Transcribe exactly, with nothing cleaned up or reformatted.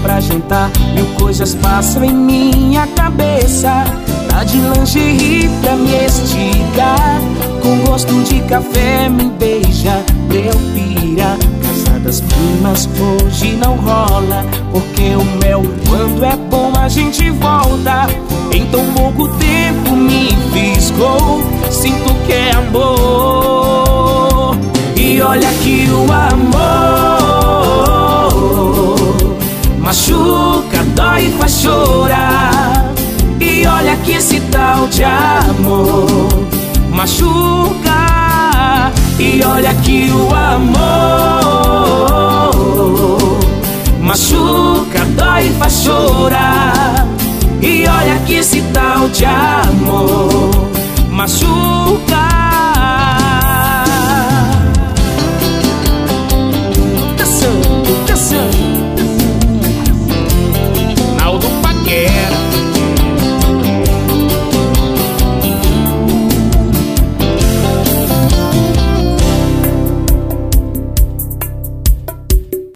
pra jantar, mil coisas passam em minha cabeça. Tá de lingerie pra me esticar, com gosto de café me beija pra eu pirar. Casa das primas hoje não rola, porque o mel quando é bom a gente volta. Em tão pouco tempo me fisgou, sinto que é amor. E olha que o amor machuca, dói e faz chorar. E olha que esse tal de amor machuca. E olha que o amor machuca, dói e faz chorar. E olha que esse tal de amor machuca.